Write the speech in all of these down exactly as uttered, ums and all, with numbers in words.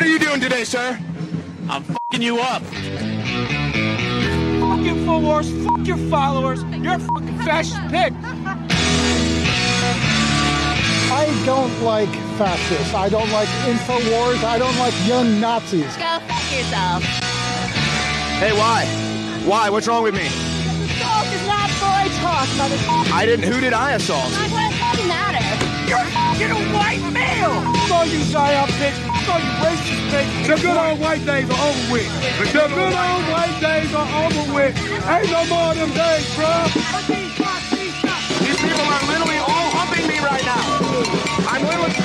What are you doing today, sir? I'm fucking you up. Fuck InfoWars, fuck your followers. You're a fucking fascist pig. I don't like fascists. I don't like InfoWars. I don't like young Nazis. Go fuck yourself. Hey, why? Why? What's wrong with me? Assault is not boy talk, motherfucker. I didn't. Who did I assault? Not what it doesn't matter. You're fucking a white male. Fuck all you Zion bitch. Fuck all you racist bitch. The good old white days are over with. The good old white days are over with. Ain't no more of them days, bro. These people are literally all humping me right now. I'm literally...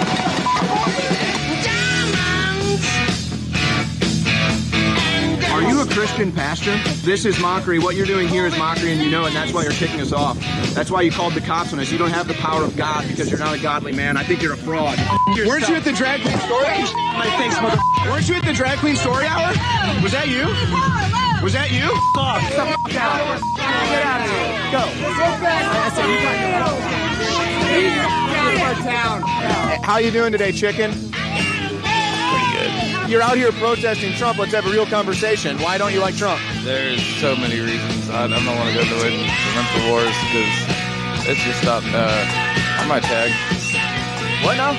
Are you a Christian pastor? This is mockery. What you're doing here is mockery, and you know it, and that's why you're kicking us off. That's why you called the cops on us. You don't have the power of God because you're not a godly man. I think you're a fraud. Weren't you at the drag queen story hour? My thanks, mother. Weren't you at the drag queen story hour? Was that you? Was that you? Fuck. Get the fuck out. Get out of here. Go. I said you got to go. How you doing today, chicken? You're out here protesting Trump. Let's have a real conversation. Why don't you like Trump? There's so many reasons. I, I don't want to go into it. The wars, because it's just not. Uh, I might tag. What now?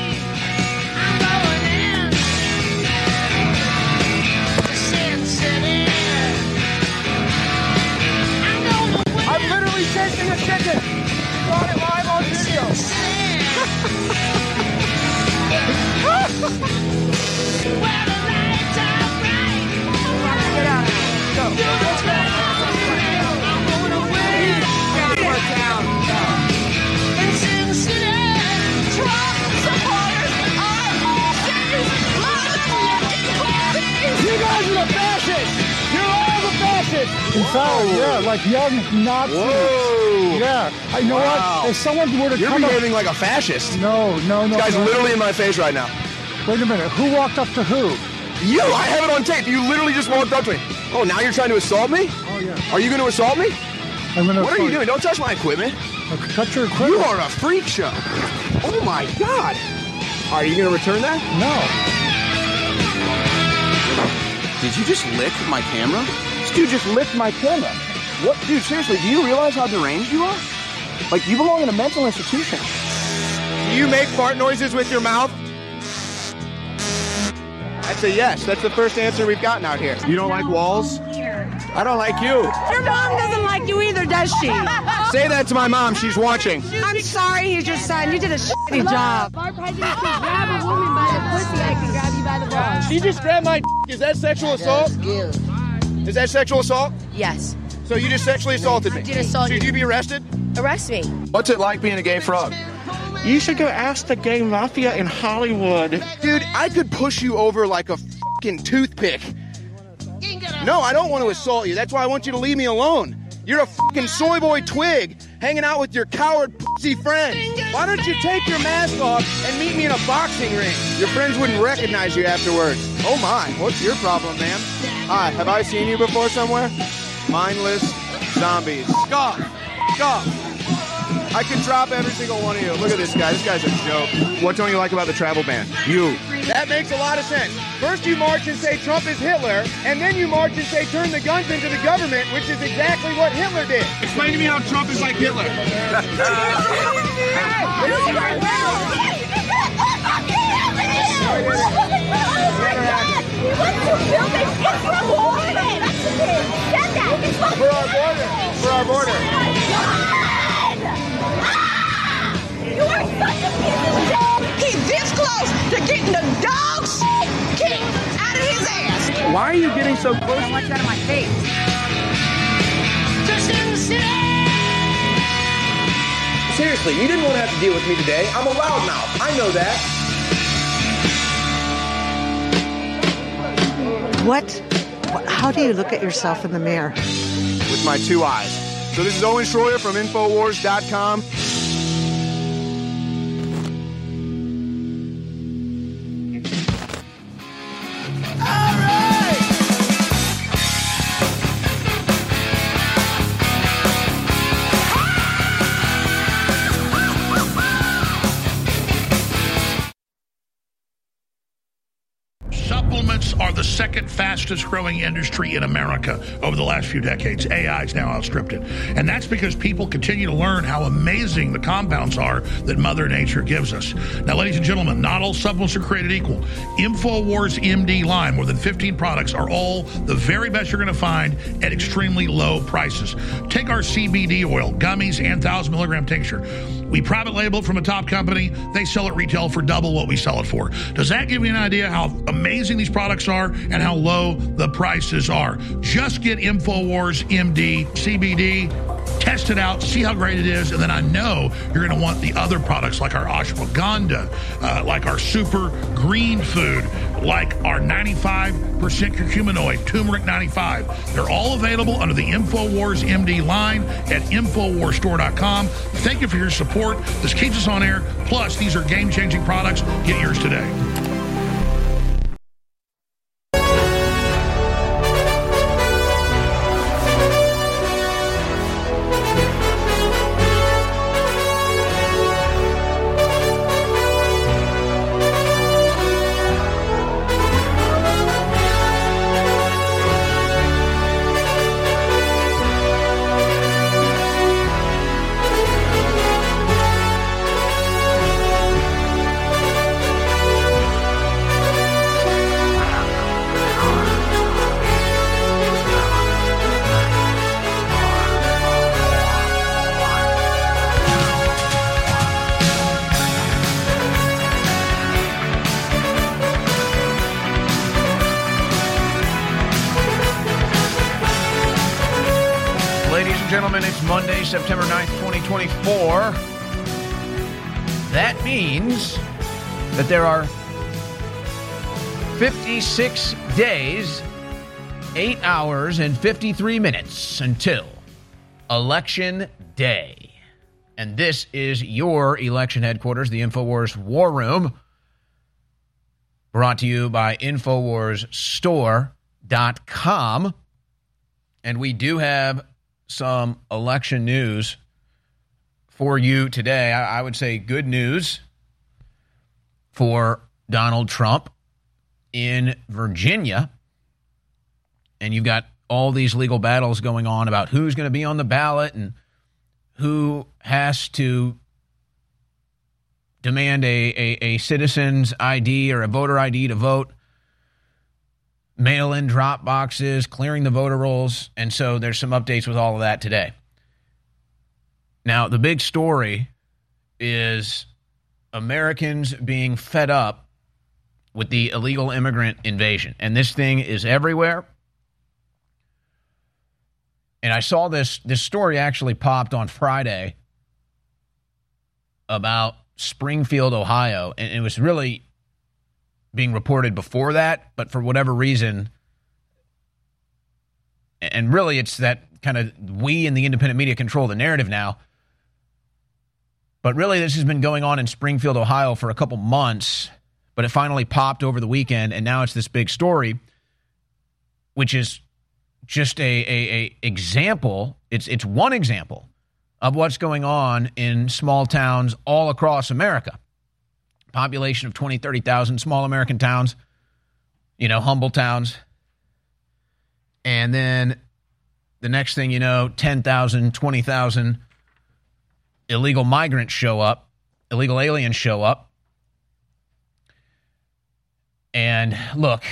I'm literally chasing a chicken. Got it live on video. Get out of here. Go. You guys are the fascists. You're all the fascists. In fact, yeah, like young Nazis. Whoa. Yeah. I know Wow. what? If someone were to You're come behaving up... like a fascist. No, no, no. This guy's no. literally in my face right now. Wait a minute. Who walked up to who? You! I have it on tape. You literally just walked up to me. Oh, now you're trying to assault me? Oh, yeah. Are you going to assault me? I'm gonna What are you doing? Don't touch my equipment. Cut your equipment. You are a freak show. Oh, my God. Are you going to return that? No. Did you just lick my camera? This dude just licked my camera. What? Dude, seriously, do you realize how deranged you are? Like, you belong in a mental institution. Do you make fart noises with your mouth? That's a yes. That's the first answer we've gotten out here. You don't like walls? I don't like you. Your mom doesn't like you either, does she? Say that to my mom. She's watching. I'm sorry he's your son. You did a shitty job. If our president can grab a woman by the pussy, I can grab you by the balls. She just grabbed my d***. Is that sexual assault? Is that sexual assault? Yes. So you just sexually assaulted me? I did assault Should you. you be arrested? Arrest me. What's it like being a gay frog? You should go ask the gay mafia in Hollywood. Dude, I could push you over like a fucking toothpick. No, I don't want to assault you. That's why I want you to leave me alone. You're a fucking soy boy twig hanging out with your coward pussy friends. Why don't you take your mask off and meet me in a boxing ring? Your friends wouldn't recognize you afterwards. Oh my, what's your problem, man? Hi, have I seen you before somewhere? Mindless zombies. Scoff. Scoff. I could drop every single one of you. Look at this guy. This guy's a joke. What don't you like about the travel ban? You. That makes a lot of sense. First you march and say Trump is Hitler, and then you march and say turn the guns into the government, which is exactly what Hitler did. Explain to me how Trump is like Hitler. For our border. For our border. You are such a piece of shit. He's this close to getting the dog shit kicked out of his ass. Why are you getting so close like that in my face? Seriously, you didn't want to have to deal with me today. I'm a loudmouth. I know that. What? How do you look at yourself in the mirror? With my two eyes. So this is Owen Schroyer from Infowars dot com. Supplements are the second fastest growing industry in America over the last few decades. A I's now outstripped it. And that's because people continue to learn how amazing the compounds are that Mother Nature gives us. Now, ladies and gentlemen, not all supplements are created equal. InfoWars M D line, more than fifteen products, are all the very best you're going to find at extremely low prices. Take our C B D oil, gummies, and one thousand milligram tincture. We private label it from a top company. They sell it retail for double what we sell it for. Does that give you an idea how amazing these products are and how low the prices are? Just get InfoWars M D C B D, test it out, see how great it is, and then I know you're going to want the other products like our ashwagandha, uh, like our super green food, like our ninety-five percent curcuminoid, turmeric ninety-five. They're all available under the InfoWars M D line at Infowars Store dot com. Thank you for your support. This keeps us on air. Plus, these are game-changing products. Get yours today. September ninth, twenty twenty-four. That means that there are fifty-six days, eight hours, and fifty-three minutes until Election Day. And this is your election headquarters, the InfoWars War Room, brought to you by Infowars Store dot com. And we do have some election news for you today. I, I would say good news for Donald Trump in Virginia. And you've got all these legal battles going on about who's going to be on the ballot and who has to demand a, a, a citizen's I D or a voter I D to vote. Mail-in drop boxes, clearing the voter rolls, and so there's some updates with all of that today. Now, the big story is Americans being fed up with the illegal immigrant invasion, and this thing is everywhere. And I saw this, this story actually popped on Friday about Springfield, Ohio, and it was really being reported before that, but for whatever reason, and really it's that kind of we in the independent media control the narrative now, but really this has been going on in Springfield, Ohio for a couple months, but it finally popped over the weekend, and now it's this big story, which is just a, a, a example, it's it's one example of what's going on in small towns all across America. Population of twenty, thirty thousand, small American towns, you know, humble towns. And then the next thing you know, ten thousand, twenty thousand illegal migrants show up, illegal aliens show up. And look,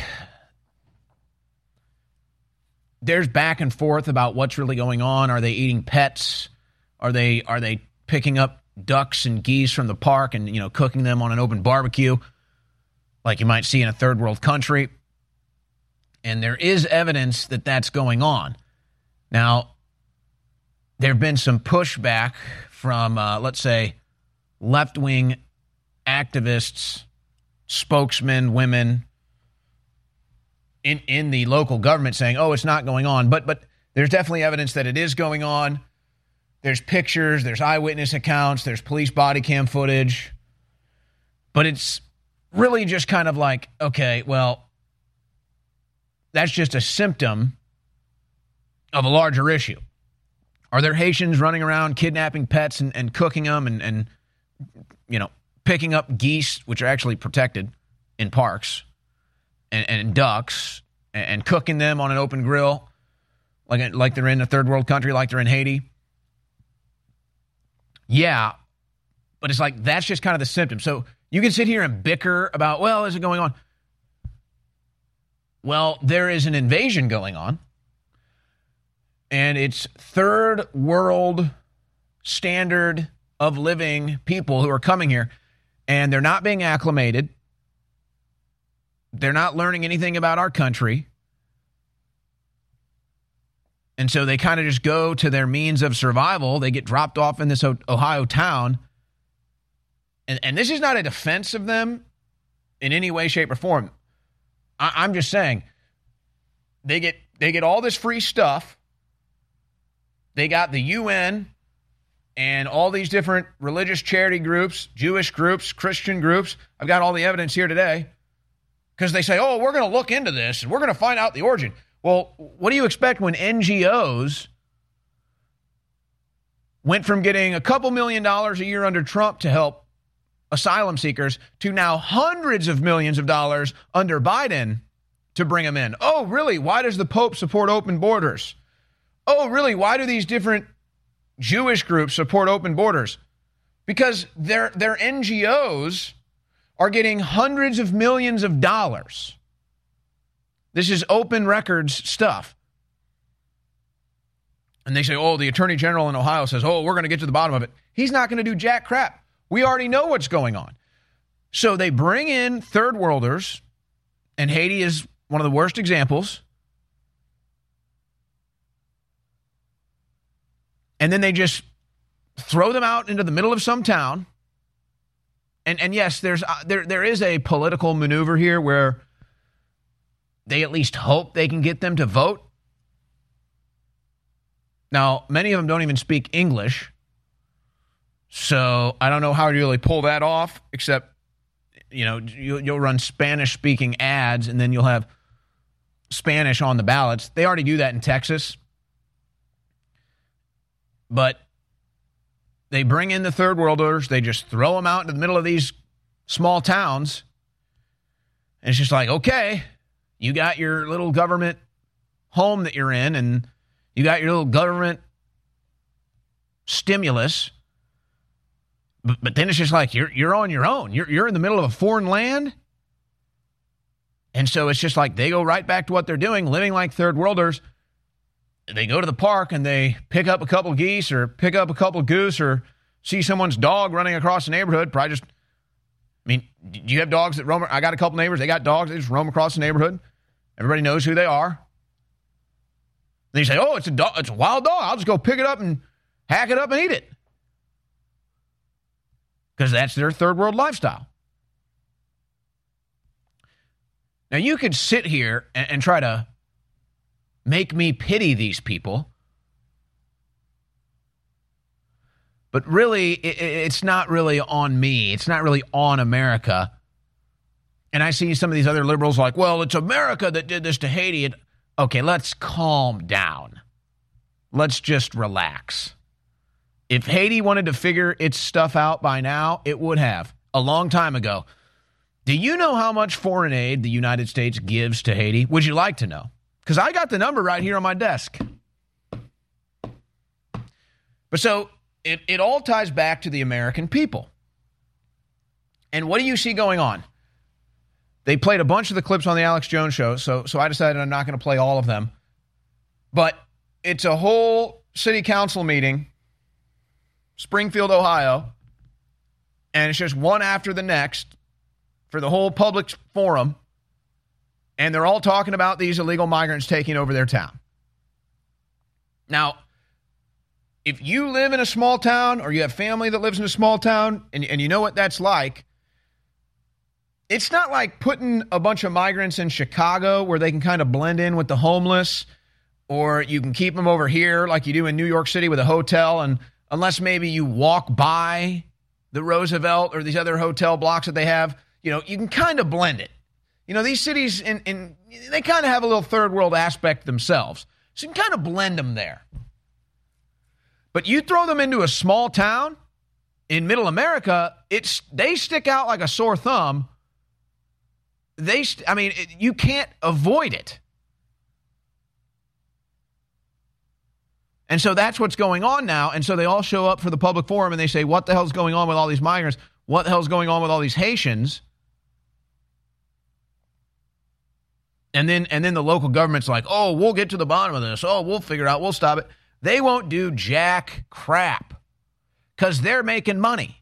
there's back and forth about what's really going on. Are they eating pets? Are they are they picking up ducks and geese from the park and, you know, cooking them on an open barbecue like you might see in a third world country? And there is evidence that that's going on. Now, there have been some pushback from, uh, let's say, left-wing activists, spokesmen, women in, in the local government saying, oh, it's not going on. But but there's definitely evidence that it is going on. There's pictures, there's eyewitness accounts, there's police body cam footage. But it's really just kind of like, okay, well, that's just a symptom of a larger issue. Are there Haitians running around kidnapping pets and, and cooking them and, and, you know, picking up geese, which are actually protected in parks, and, and ducks and, and cooking them on an open grill like, like they're in a third world country, like they're in Haiti. Yeah, but it's like that's just kind of the symptom. So you can sit here and bicker about, well, is it going on? Well, there is an invasion going on, and it's third world standard of living people who are coming here, and they're not being acclimated. They're not learning anything about our country. And so they kind of just go to their means of survival. They get dropped off in this Ohio town. And, and this is not a defense of them in any way, shape, or form. I, I'm just saying they get they get all this free stuff. They got the U N and all these different religious charity groups, Jewish groups, Christian groups. I've got all the evidence here today. Because they say, oh, we're going to look into this and we're going to find out the origin. Well, what do you expect when N G Os went from getting a couple million dollars a year under Trump to help asylum seekers to now hundreds of millions of dollars under Biden to bring them in? Oh, really? Why does the Pope support open borders? Oh, really? Why do these different Jewish groups support open borders? Because their their N G Os are getting hundreds of millions of dollars. This is open records stuff. And they say, oh, the Attorney General in Ohio says, oh, we're going to get to the bottom of it. He's not going to do jack crap. We already know what's going on. So they bring in third worlders, and Haiti is one of the worst examples. And then they just throw them out into the middle of some town. And and yes, there's uh, there there is a political maneuver here where they at least hope they can get them to vote. Now, many of them don't even speak English. So I don't know how you really pull that off, except, you know, you, you'll run Spanish-speaking ads, and then you'll have Spanish on the ballots. They already do that in Texas. But they bring in the third worlders. They just throw them out into the middle of these small towns. And it's just like, okay, you got your little government home that you're in, and you got your little government stimulus. But, but then it's just like you're you're on your own. You're you're in the middle of a foreign land. And so it's just like they go right back to what they're doing, living like third worlders. They go to the park and they pick up a couple geese or pick up a couple goose or see someone's dog running across the neighborhood. Probably just, I mean, do you have dogs that roam? I got a couple neighbors. They got dogs. They just roam across the neighborhood. Everybody knows who they are. Then you say, oh, it's a dog. It's a wild dog. I'll just go pick it up and hack it up and eat it. Because that's their third world lifestyle. Now, you could sit here and, and try to make me pity these people. But really, it, it's not really on me. It's not really on America. And I see some of these other liberals like, well, it's America that did this to Haiti. And, okay, let's calm down. Let's just relax. If Haiti wanted to figure its stuff out by now, it would have a long time ago. Do you know how much foreign aid the United States gives to Haiti? Would you like to know? Because I got the number right here on my desk. But so it, it all ties back to the American people. And what do you see going on? They played a bunch of the clips on the Alex Jones show, so, so I decided I'm not going to play all of them. But it's a whole city council meeting, Springfield, Ohio, and it's just one after the next for the whole public forum, and they're all talking about these illegal migrants taking over their town. Now, if you live in a small town or you have family that lives in a small town and, and you know what that's like, it's not like putting a bunch of migrants in Chicago where they can kind of blend in with the homeless, or you can keep them over here like you do in New York City with a hotel, and unless maybe you walk by the Roosevelt or these other hotel blocks that they have, you know, you can kind of blend it. You know, these cities, in, in they kind of have a little third world aspect themselves. So you can kind of blend them there. But you throw them into a small town in middle America, it's they stick out like a sore thumb. they, I mean, it, you can't avoid it. And so that's what's going on now. And so they all show up for the public forum and they say, what the hell's going on with all these migrants? What the hell's going on with all these Haitians? And then and then the local government's like, oh, we'll get to the bottom of this. Oh, we'll figure it out. We'll stop it. They won't do jack crap because they're making money.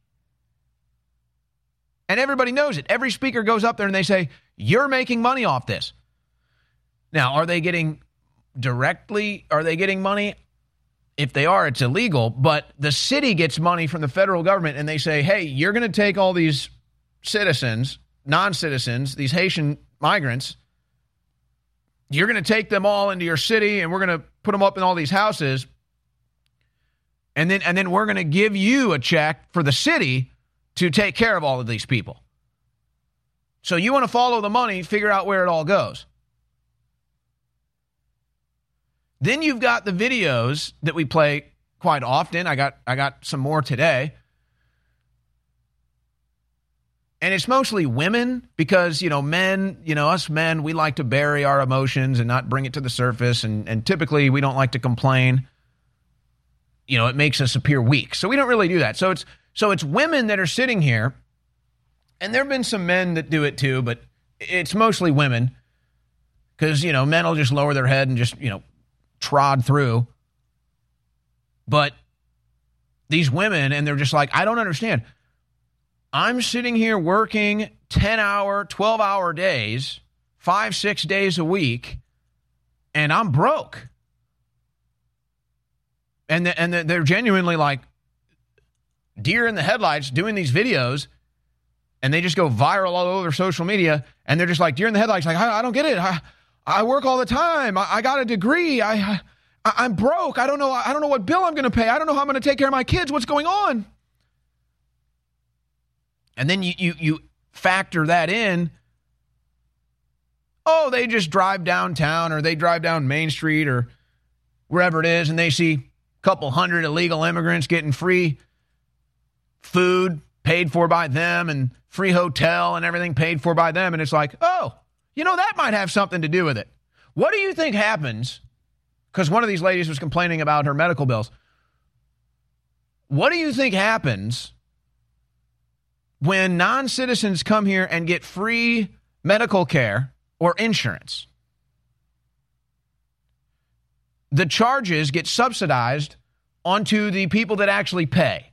And everybody knows it. Every speaker goes up there and they say, you're making money off this. Now, are they getting directly, are they getting money? If they are, it's illegal, but the city gets money from the federal government and they say, hey, you're going to take all these citizens, non-citizens, these Haitian migrants, you're going to take them all into your city and we're going to put them up in all these houses. And then, and then we're going to give you a check for the city to take care of all of these people. So you want to follow the money, figure out where it all goes. Then you've got the videos that we play quite often. I got I got some more today. And it's mostly women because, you know, men, you know, us men, we like to bury our emotions and not bring it to the surface. And, and typically we don't like to complain. You know, it makes us appear weak. So we don't really do that. So it's so it's women that are sitting here. And there have been some men that do it too, but it's mostly women. Because, you know, men will just lower their head and just, you know, trod through. But these women, and they're just like, I don't understand. I'm sitting here working ten hour, twelve hour days, five, six days a week, and I'm broke. And the, and the, they're genuinely like deer in the headlights doing these videos, and they just go viral all over social media, and they're just like deer in the headlights, like, I, I don't get it. I, I work all the time. I, I got a degree. I, I, I'm broke. I don't know. I don't know what bill I'm going to pay. I don't know how I'm going to take care of my kids. What's going on? And then you, you, you factor that in. Oh, they just drive downtown or they drive down Main Street or wherever it is, and they see a couple hundred illegal immigrants getting free food paid for by them and free hotel and everything paid for by them. And it's like, oh, you know, that might have something to do with it. What do you think happens? Because one of these ladies was complaining about her medical bills. What do you think happens when non-citizens come here and get free medical care or insurance? The charges get subsidized onto the people that actually pay.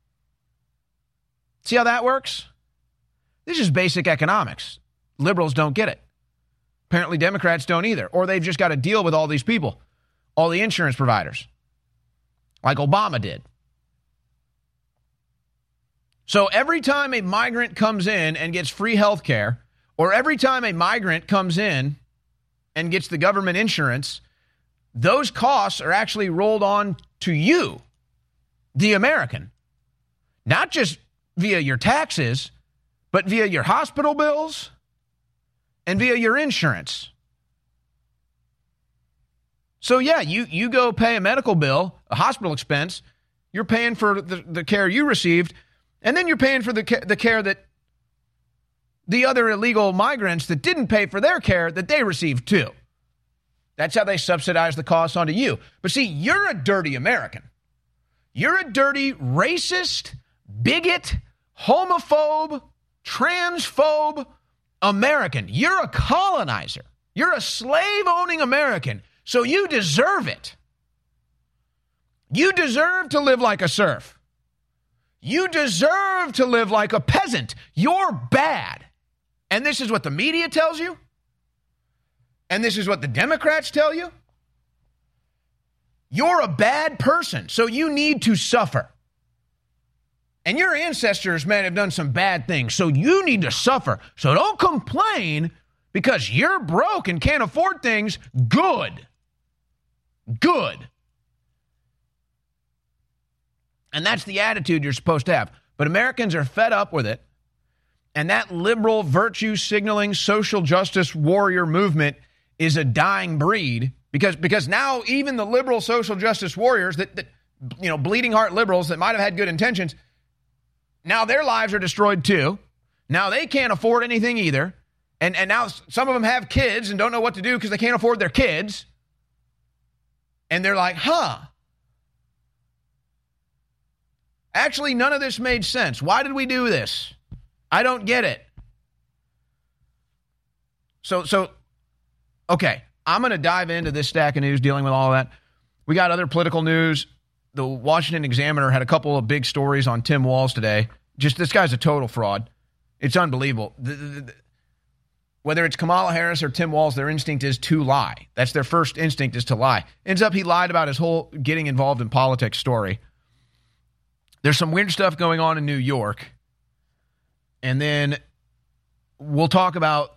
See how that works? This is basic economics. Liberals don't get it. Apparently Democrats don't either. Or they've just got to deal with all these people, all the insurance providers, like Obama did. So every time a migrant comes in and gets free health care, or every time a migrant comes in and gets the government insurance, those costs are actually rolled on to you, the American. Not just via your taxes, but via your hospital bills and via your insurance. So yeah, you, you go pay a medical bill, a hospital expense, you're paying for the, the care you received, and then you're paying for the, ca- the care that the other illegal migrants that didn't pay for their care that they received too. That's how they subsidize the costs onto you. But see, you're a dirty American. You're a dirty racist, bigot, homophobe, transphobe American. You're a colonizer. You're a slave-owning American. So you deserve it. You deserve to live like a serf. You deserve to live like a peasant. You're bad. And this is what the media tells you? And this is what the Democrats tell you? You're a bad person, so you need to suffer. And your ancestors may have done some bad things, so you need to suffer. So don't complain because you're broke and can't afford things. Good. Good. And that's the attitude you're supposed to have. But Americans are fed up with it. And that liberal, virtue-signaling, social justice warrior movement is a dying breed because, because now even the liberal social justice warriors, that, that you know, bleeding heart liberals that might have had good intentions, now their lives are destroyed too. Now they can't afford anything either. And, and now some of them have kids and don't know what to do because they can't afford their kids. And they're like, huh. Actually, none of this made sense. Why did we do this? I don't get it. So, so, okay, I'm going to dive into this stack of news dealing with all of that. We got other political news. The Washington Examiner had a couple of big stories on Tim Walz today. Just this guy's a total fraud. It's unbelievable. The, the, the, whether it's Kamala Harris or Tim Walz, their instinct is to lie. That's their first instinct, is to lie. Ends up he lied about his whole getting involved in politics story. There's some weird stuff going on in New York. And then we'll talk about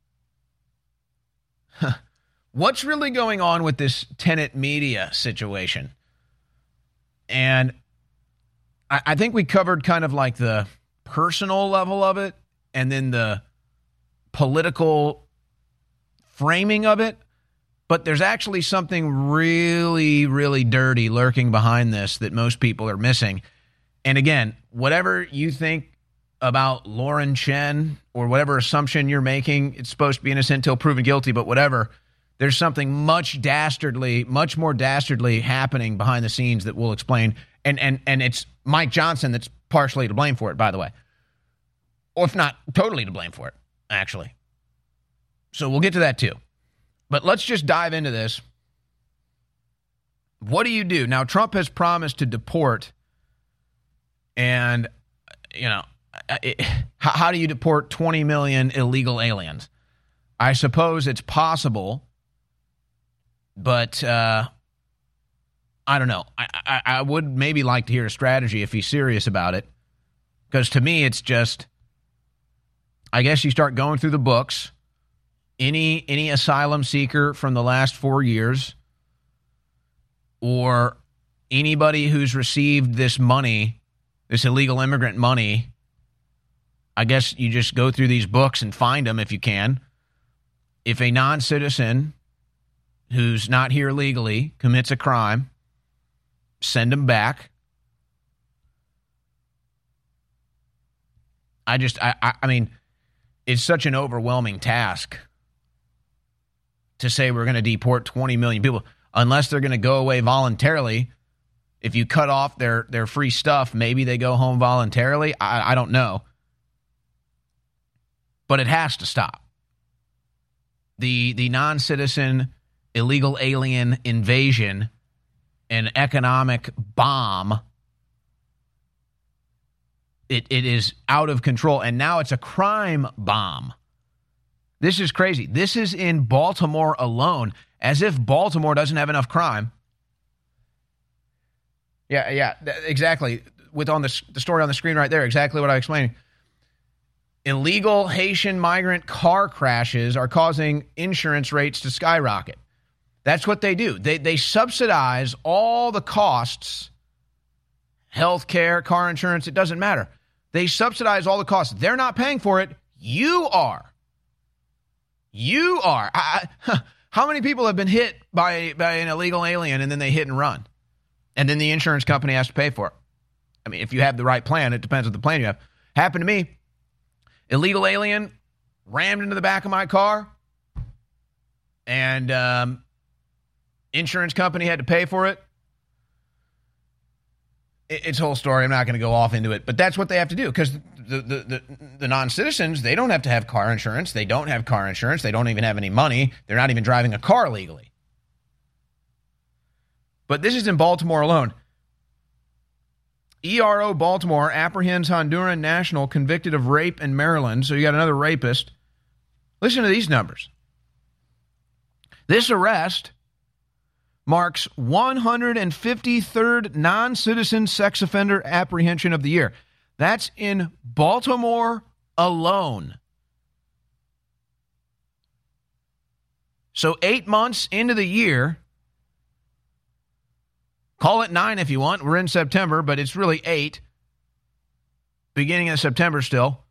huh, what's really going on with this Tenet Media situation. And I, I think we covered kind of like the personal level of it and then the political framing of it. But there's actually something really, really dirty lurking behind this that most people are missing. And again, whatever you think about Lauren Chen or whatever assumption you're making, it's supposed to be innocent until proven guilty, but whatever, there's something much dastardly, much more dastardly happening behind the scenes that we'll explain. And and and it's Mike Johnson that's partially to blame for it, by the way. Or if not totally to blame for it, actually. So we'll get to that too. But let's just dive into this. What do you do? Now, Trump has promised to deport. And, you know, it, how, how do you deport twenty million illegal aliens? I suppose it's possible, but uh, I don't know. I, I, I would maybe like to hear a strategy if he's serious about it. Because to me, it's just, I guess you start going through the books. Any any asylum seeker from the last four years or anybody who's received this money, this illegal immigrant money, I guess you just go through these books and find them if you can. If a non-citizen who's not here legally commits a crime, send them back. I just, I, I, I mean, it's such an overwhelming task to say we're going to deport twenty million people, unless they're going to go away voluntarily. If you cut off their, their free stuff, maybe they go home voluntarily. I, I don't know. But it has to stop. The, the non-citizen illegal alien invasion, an economic bomb, it, it is out of control. And now it's a crime bomb. This is crazy. This is in Baltimore alone, as if Baltimore doesn't have enough crime. Yeah, yeah, exactly. With on the, the story on the screen right there, exactly what I explained. Illegal Haitian migrant car crashes are causing insurance rates to skyrocket. That's what they do. They they subsidize all the costs, health care, car insurance, it doesn't matter. They subsidize all the costs. They're not paying for it. You are. You are. I, I, how many people have been hit by, by an illegal alien and then they hit and run? And then the insurance company has to pay for it. I mean, if you have the right plan, it depends on the plan you have. Happened to me. Illegal alien rammed into the back of my car. And um, insurance company had to pay for it. it. It's a whole story. I'm not going to go off into it. But that's what they have to do. Because the, the, the, the non-citizens, they don't have to have car insurance. They don't have car insurance. They don't even have any money. They're not even driving a car legally. But this is in Baltimore alone. E R O Baltimore apprehends Honduran national convicted of rape in Maryland. So you got another rapist. Listen to these numbers. This arrest marks one hundred fifty-third non-citizen sex offender apprehension of the year. That's in Baltimore alone. So eight months into the year, call it nine if you want. We're in September, but it's really eight. Beginning of September still.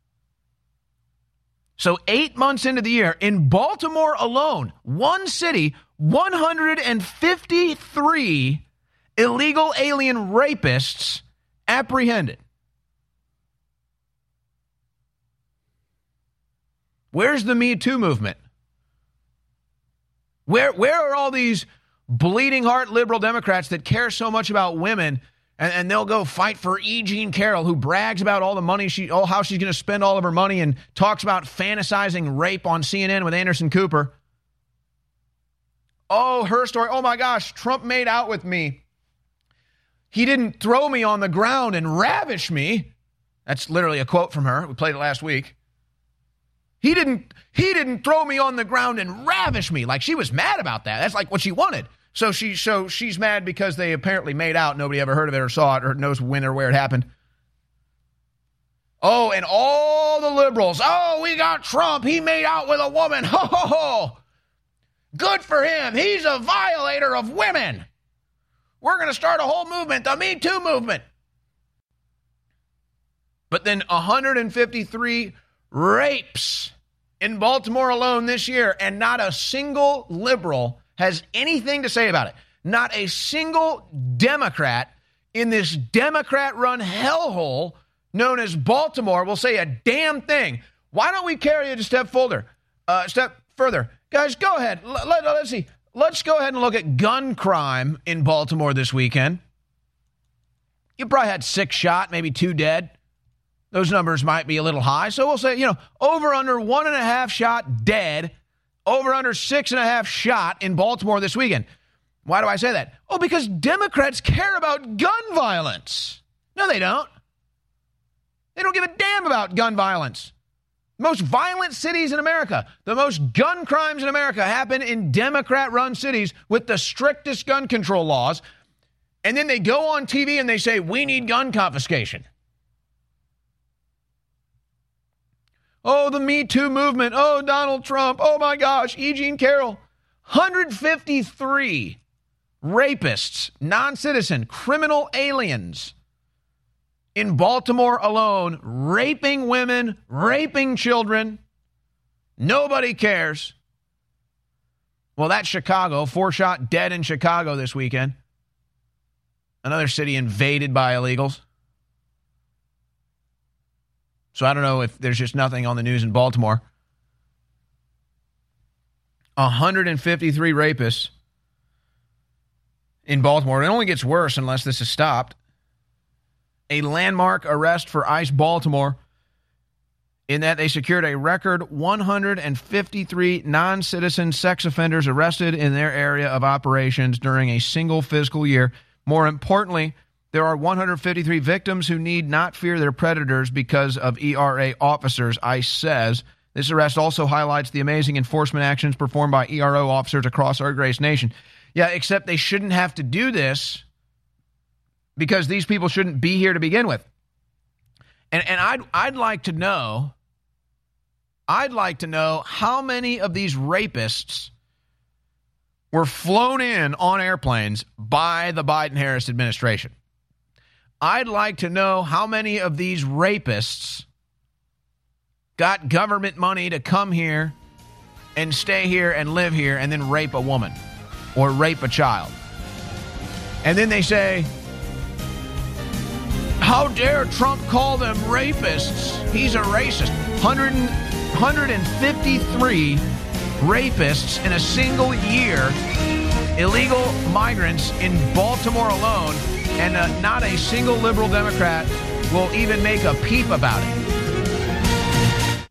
So eight months into the year, in Baltimore alone, one city, one hundred fifty-three illegal alien rapists apprehended. Where's the Me Too movement? Where where are all these bleeding heart liberal Democrats that care so much about women, and, and they'll go fight for E. Jean Carroll, who brags about all the money she, oh, how she's going to spend all of her money and talks about fantasizing rape on C N N with Anderson Cooper. Oh, her story. Oh my gosh, Trump made out with me. He didn't throw me on the ground and ravish me. That's literally a quote from her. We played it last week. He didn't he didn't throw me on the ground and ravish me. Like, she was mad about that. That's like what she wanted. So she so she's mad because they apparently made out. Nobody ever heard of it or saw it or knows when or where it happened. Oh, and all the liberals. Oh, we got Trump. He made out with a woman. Ho, ho, ho. Good for him. He's a violator of women. We're going to start a whole movement, the Me Too movement. But then one hundred fifty-three rapes in Baltimore alone this year, and not a single liberal has anything to say about it. Not a single Democrat in this Democrat-run hellhole known as Baltimore will say a damn thing. Why don't we carry it a step further? Uh, step further. Guys, go ahead. Let, let, let's see. Let's go ahead and look at gun crime in Baltimore this weekend. You probably had six shot, maybe two dead. Those numbers might be a little high. So we'll say, you know, over under one and a half shot dead, over under six and a half shot in Baltimore this weekend. Why do I say that? Oh, because Democrats care about gun violence. No, they don't. They don't give a damn about gun violence. Most violent cities in America, the most gun crimes in America happen in Democrat-run cities with the strictest gun control laws. And then they go on T V and they say, we need gun confiscation. Oh, the Me Too movement. Oh, Donald Trump. Oh, my gosh. E. Jean Carroll. one hundred fifty-three rapists, non-citizen, criminal aliens in Baltimore alone, raping women, raping children. Nobody cares. Well, that's Chicago. Four shot dead in Chicago this weekend. Another city invaded by illegals. So I don't know if there's just nothing on the news in Baltimore. one hundred fifty-three rapists in Baltimore. It only gets worse unless this is stopped. A landmark arrest for ICE Baltimore in that they secured a record one hundred fifty-three non-citizen sex offenders arrested in their area of operations during a single fiscal year. More importantly, there are one hundred fifty-three victims who need not fear their predators because of E R A officers, ICE says. This arrest also highlights the amazing enforcement actions performed by E R O officers across our great nation. Yeah, except they shouldn't have to do this because these people shouldn't be here to begin with. And and I'd I'd like to know, I'd like to know how many of these rapists were flown in on airplanes by the Biden-Harris administration. I'd like to know how many of these rapists got government money to come here and stay here and live here and then rape a woman or rape a child. And then they say, how dare Trump call them rapists? He's a racist. one hundred, one hundred fifty-three rapists in a single year, illegal migrants in Baltimore alone, and uh, not a single liberal Democrat will even make a peep about it.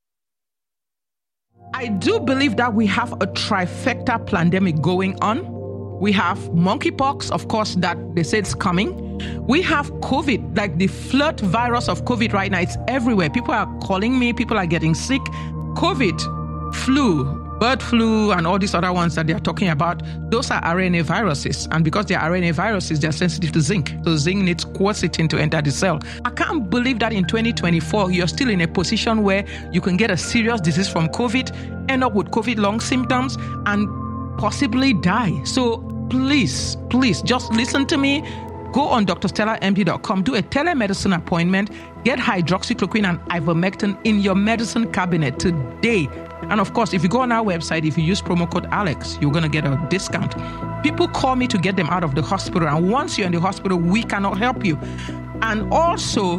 I do believe that we have a trifecta pandemic going on. We have monkeypox, of course, that they say it's coming. We have COVID, like the flood virus of COVID right now. It's everywhere. People are calling me. People are getting sick. COVID, flu, bird flu, and all these other ones that they are talking about, those are R N A viruses. And because they're R N A viruses, they're sensitive to zinc. So zinc needs quercetin to enter the cell. I can't believe that in twenty twenty-four, you're still in a position where you can get a serious disease from COVID, end up with COVID long symptoms, and possibly die. So please, please, just listen to me. Go on D R Stella M D dot com, do a telemedicine appointment, get hydroxychloroquine and ivermectin in your medicine cabinet today. And of course, if you go on our website, if you use promo code Alex, you're going to get a discount. People call me to get them out of the hospital. And once you're in the hospital, we cannot help you. And also,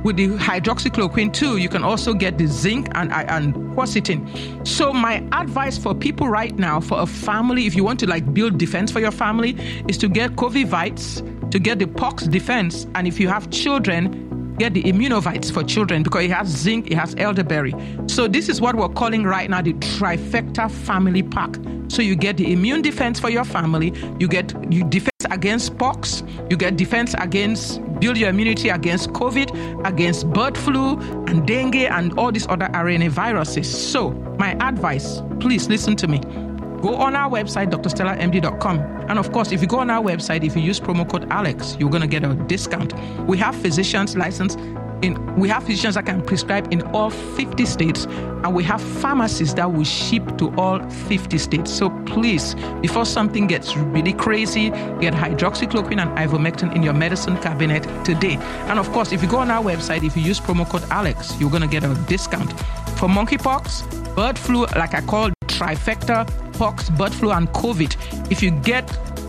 with the hydroxychloroquine too, you can also get the zinc and, and quercetin. So my advice for people right now, for a family, if you want to like build defense for your family, is to get Covivites, to get the pox defense. And if you have children, get the Immunovites for children because it has zinc, it has elderberry. So this is what we're calling right now the trifecta family pack. So you get the immune defense for your family, you get you defense against pox, you get defense against, build your immunity against COVID, against bird flu and dengue and all these other R N A viruses. So my advice, please listen to me. Go on our website, d r stella m d dot com. And of course, if you go on our website, if you use promo code Alex, you're going to get a discount. We have physicians licensed in, we have physicians that can prescribe in all fifty states, and we have pharmacies that will ship to all fifty states. So please, before something gets really crazy, get hydroxychloroquine and ivermectin in your medicine cabinet today. And of course, if you go on our website, if you use promo code Alex, you're going to get a discount. For monkeypox, bird flu, like I called trifecta, pox, bird flu, and COVID. If you get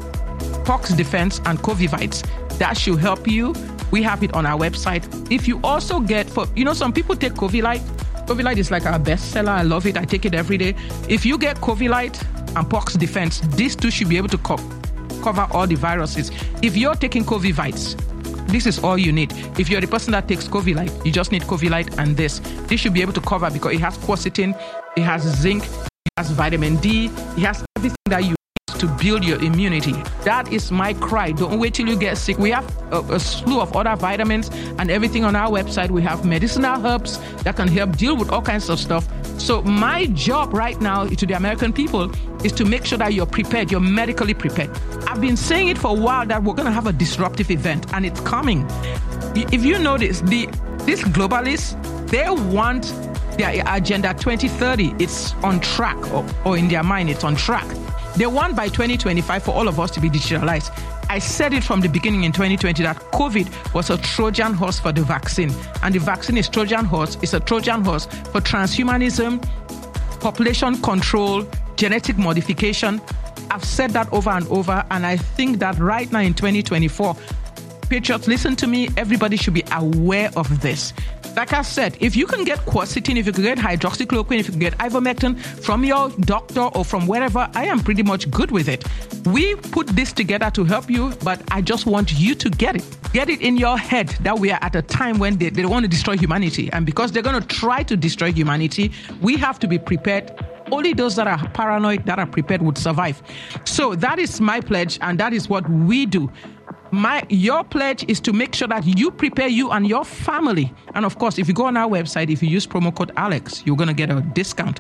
pox defense and Covivites, that should help you. We have it on our website. If you also get, for you know, some people take Covilite. Covilite is like our bestseller. I love it. I take it every day. If you get Covilite and pox defense, these two should be able to co- cover all the viruses. If you're taking Covivites, this is all you need. If you're the person that takes Covilite, you just need Covilite and this. This should be able to cover because it has quercetin, it has zinc, it has vitamin D, it has everything that you need to build your immunity. That is my cry. Don't wait till you get sick. We have a, a slew of other vitamins and everything on our website. We have medicinal herbs that can help deal with all kinds of stuff. So my job right now to the American people is to make sure that you're prepared, you're medically prepared. I've been saying it for a while that we're going to have a disruptive event, and it's coming. If you notice, the these globalists, they want their Agenda twenty thirty. It's on track, or, or in their mind, it's on track. They want by twenty twenty-five for all of us to be digitalized. I said it from the beginning in twenty twenty that COVID was a Trojan horse for the vaccine. And the vaccine is Trojan horse. It's a Trojan horse for transhumanism, population control, genetic modification. I've said that over and over. And I think that right now in twenty twenty-four, Patriots, listen to me. Everybody should be aware of this. Like I said, if you can get quercetin, if you can get hydroxychloroquine, if you can get ivermectin from your doctor or from wherever, I am pretty much good with it. We put this together to help you, but I just want you to get it. Get it in your head that we are at a time when they, they want to destroy humanity. And because they're going to try to destroy humanity, we have to be prepared. Only those that are paranoid, that are prepared would survive. So that is my pledge, and that is what we do. My, your pledge is to make sure that you prepare you and your family. And of course, if you go on our website, if you use promo code Alex, you're going to get a discount.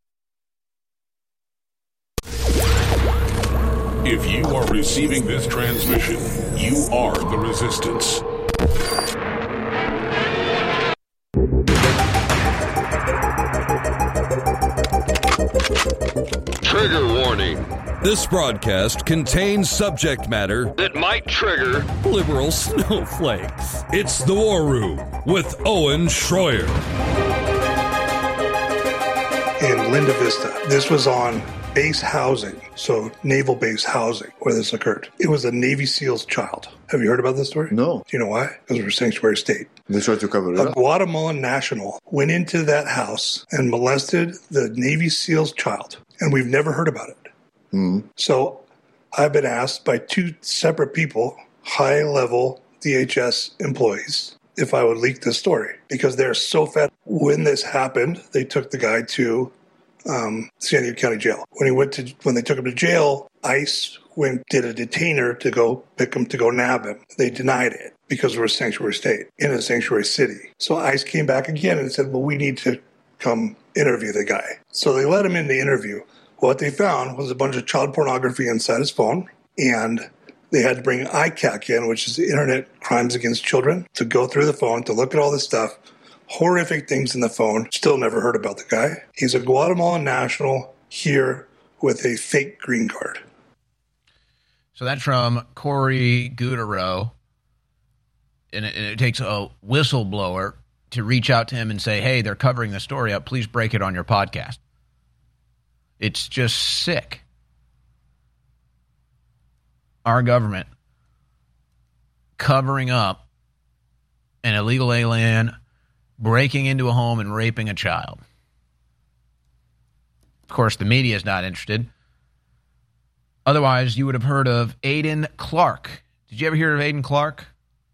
If you are receiving this transmission, you are the resistance. Trigger warning. This broadcast contains subject matter that might trigger liberal snowflakes. It's The War Room with Owen Schroyer. In Linda Vista, this was on base housing, so naval base housing, where this occurred. It was a Navy SEAL's child. Have you heard about this story? No. Do you know why? Because we're a sanctuary state. They tried to cover it A up. Guatemalan national went into that house and molested the Navy SEAL's child, and we've never heard about it. Mm. So I've been asked by two separate people, high-level D H S employees, if I would leak this story, because they're so fed. When this happened, they took the guy to um, San Diego County Jail. When he went to, when they took him to jail, ICE went did a detainer to go pick him to go nab him. They denied it because we're a sanctuary state in a sanctuary city. So ICE came back again and said, "Well, we need to come interview the guy." So they let him in the interview. What they found was a bunch of child pornography inside his phone, and they had to bring I C A C in, which is the Internet Crimes Against Children, to go through the phone, to look at all this stuff. Horrific things in the phone. Still never heard about the guy. He's a Guatemalan national here with a fake green card. So that's from Corey Gutero, and it, and it takes a whistleblower to reach out to him and say, hey, they're covering the story up. Please break it on your podcast. It's just sick. Our government covering up an illegal alien breaking into a home and raping a child. Of course, the media is not interested. Otherwise, you would have heard of Aidan Clark. Did you ever hear of Aidan Clark?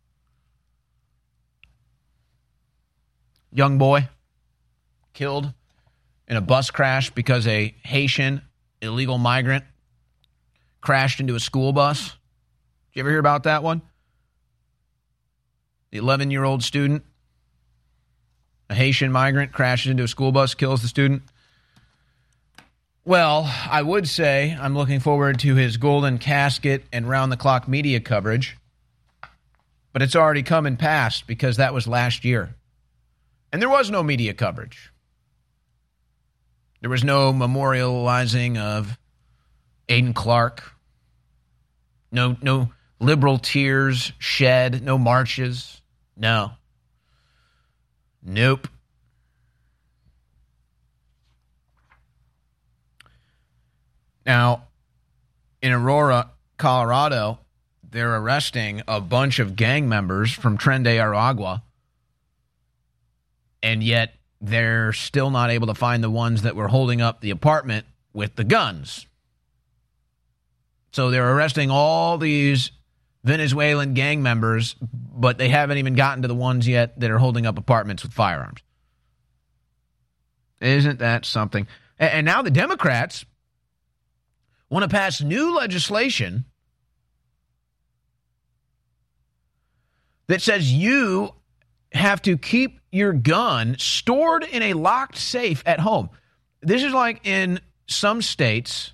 Young boy killed in a bus crash because a Haitian illegal migrant crashed into a school bus. Did you ever hear about that one? The eleven-year-old student, a Haitian migrant, crashes into a school bus, kills the student. Well, I would say I'm looking forward to his golden casket and round-the-clock media coverage, but it's already come and passed because that was last year. And there was no media coverage. There was no memorializing of Aidan Clark. No, no liberal tears shed. No marches. No. Nope. Now, in Aurora, Colorado, they're arresting a bunch of gang members from Tren de Aragua, and yet they're still not able to find the ones that were holding up the apartment with the guns. So they're arresting all these Venezuelan gang members, but they haven't even gotten to the ones yet that are holding up apartments with firearms. Isn't that something? And now the Democrats want to pass new legislation that says you have to keep your gun stored in a locked safe at home. This is like in some states.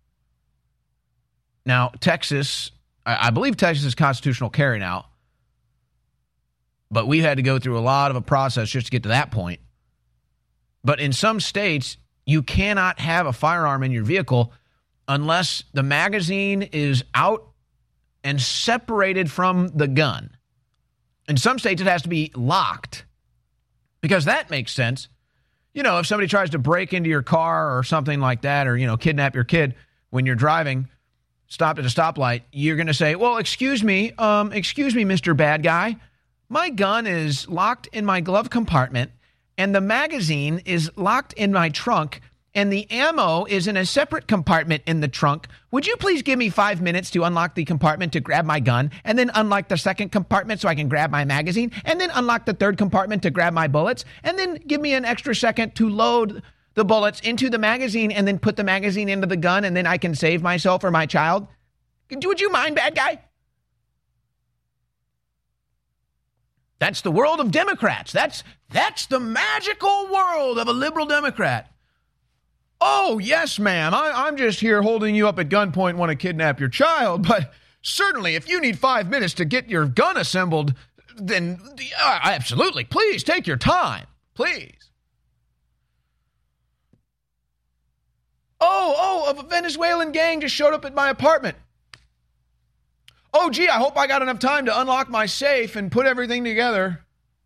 Now, Texas, I believe Texas is constitutional carry now, but we had to go through a lot of a process just to get to that point. But in some states, you cannot have a firearm in your vehicle unless the magazine is out and separated from the gun. In some states, it has to be locked because that makes sense. You know, if somebody tries to break into your car or something like that, or, you know, kidnap your kid when you're driving, stopped at a stoplight, you're going to say, well, excuse me, um, excuse me, Mister Bad Guy. My gun is locked in my glove compartment, and the magazine is locked in my trunk, and the ammo is in a separate compartment in the trunk. Would you please give me five minutes to unlock the compartment to grab my gun, and then unlock the second compartment so I can grab my magazine, and then unlock the third compartment to grab my bullets, and then give me an extra second to load the bullets into the magazine, and then put the magazine into the gun, and then I can save myself or my child? Would you mind, bad guy? That's the world of Democrats. That's, that's the magical world of a liberal Democrat. Oh, yes, ma'am. I, I'm just here holding you up at gunpoint and want to kidnap your child. But certainly, if you need five minutes to get your gun assembled, then uh, absolutely. Please take your time. Please. Oh, oh, a Venezuelan gang just showed up at my apartment. Oh, gee, I hope I got enough time to unlock my safe and put everything together.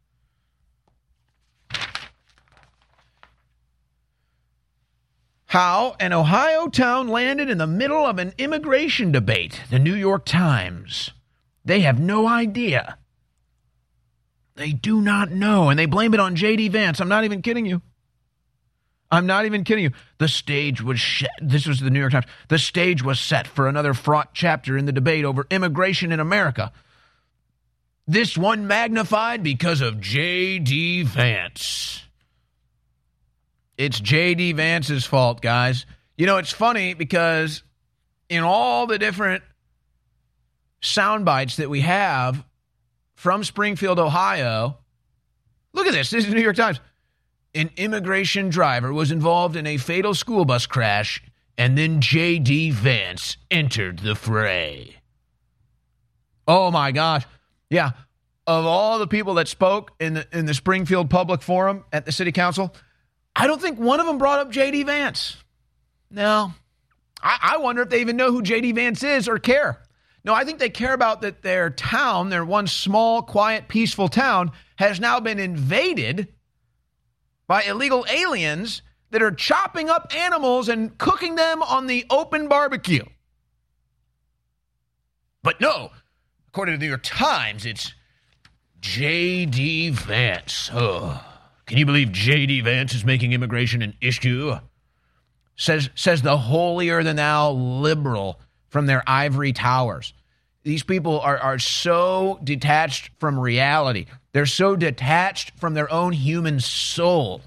How an Ohio town landed in the middle of an immigration debate. The New York Times. They have no idea. They do not know, and they blame it on J D Vance. I'm not even kidding you. I'm not even kidding you. The stage was sh- this was the New York Times. The stage was set for another fraught chapter in the debate over immigration in America. This one magnified because of J D Vance. It's J D Vance's fault, guys. You know, it's funny because in all the different sound bites that we have from Springfield, Ohio, look at this. This is the New York Times. An immigration driver was involved in a fatal school bus crash, and then J D Vance entered the fray. Oh, my gosh. Yeah. Of all the people that spoke in the, in the Springfield Public Forum at the City Council, I don't think one of them brought up J D Vance. No. I, I wonder if they even know who J D Vance is or care. No, I think they care about that their town, their one small, quiet, peaceful town, has now been invaded by illegal aliens that are chopping up animals and cooking them on the open barbecue. But no, according to the New York Times, it's J D. Vance. Oh, can you believe J D. Vance is making immigration an issue? Says, says the holier-than-thou liberal from their ivory towers. These people are, are so detached from reality. They're so detached from their own human soul.